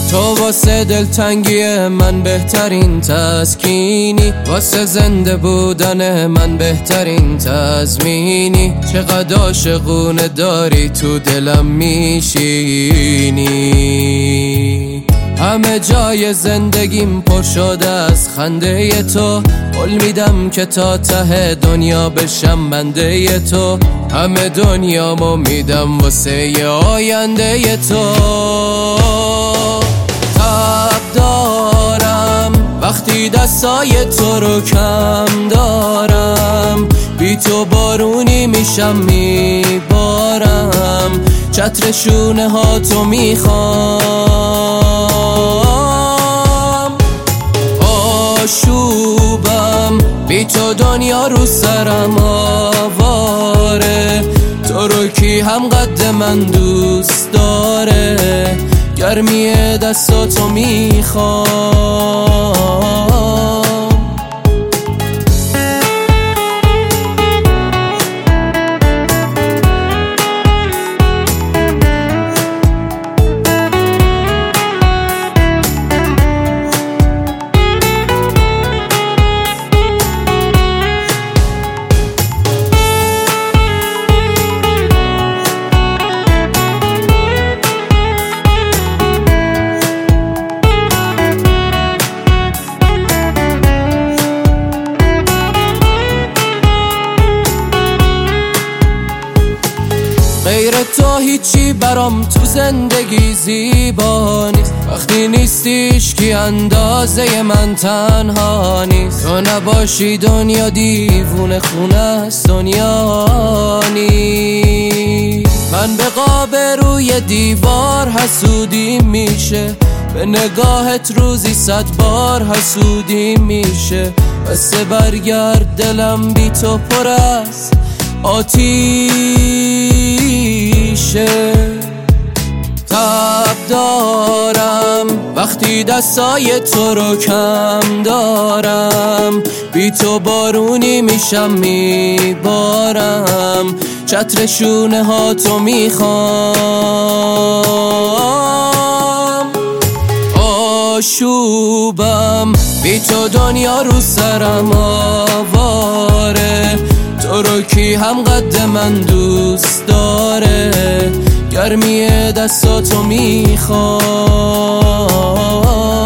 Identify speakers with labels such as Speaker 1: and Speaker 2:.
Speaker 1: تو واسه دلتنگی من بهترین تسکینی، واسه زنده بودن من بهترین تضمینی. چقدر عاشقونه داری تو دلم میشینی. همه جای زندگیم پر شده از خنده تو، قول میدم که تا ته دنیا بشم بنده تو. همه دنیامو میدم واسه ی آینده تو. تب دارم وقتی دستای تو رو کم دارم، بی تو بارونی میشم میبارم، چتر شونه ها تو میخوام. آشوبم بی تو دنیا رو سرم آواره، تو رو کی هم قد من دوست داره، گرمی دستاتو میخوام. غیر تو هیچی برام تو زندگی زیبا نیست، وقتی نیستیش کی اندازه من تنها نیست. تو نباشی دنیا دیوونه خونه است، دنیا نیست. من به قاب روی دیوار حسودی میشه، به نگاهت روزی 100 بار حسودی میشه. بس برگرد دلم بی تو پر است آتیشه. تب دارم وقتی دستای تو رو کم دارم، بی تو بارونی میشم میبارم، چتر شونه ها تو میخوام. آشوبم بی تو دنیا رو سرم آواره، تو رو کی هم قد من دوست داره، گرمی دستاتو میخوام.